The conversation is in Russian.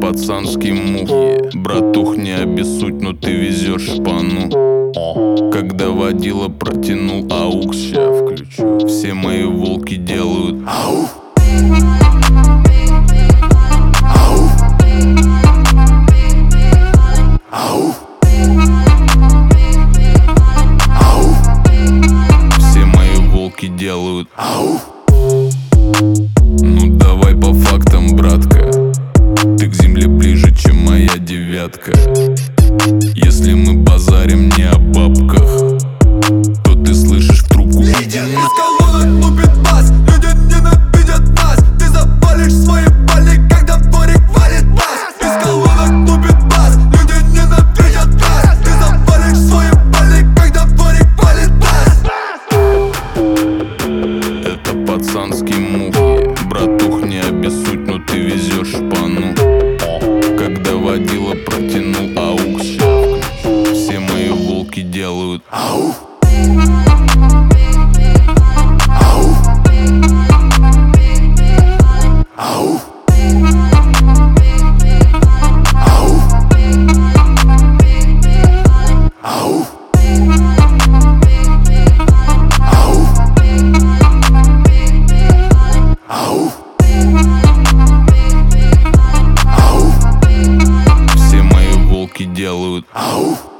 пацанский мув. Братух, не обессудь, но ты везешь шпану. Когда водила протянул аукс, ща включу. Все мои волки делают ау. Все мои волки делают ау. Ну давай по фактам, братка. Ты к земле ближе, чем моя девятка. Если мы базарим не о бабках, то ты слышишь в трубку: иди на. Из колонок лупит бас, люди ненавидят нас. Ты запалишь свои пали, когда дворик валит нас. Из колонок лупит бас, люди ненавидят нас. Ты запалишь свои пали, когда дворик валит нас. Это пацанский мув. Братух, не обессудь, но ты везешь шпану. Когда водила протянул аукс, все мои волки делают ау. Ау. Ау. Ау. Ау. Ау. Ау. Все мои волки делают ау.